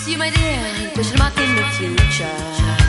you, my dear, question mark in the future.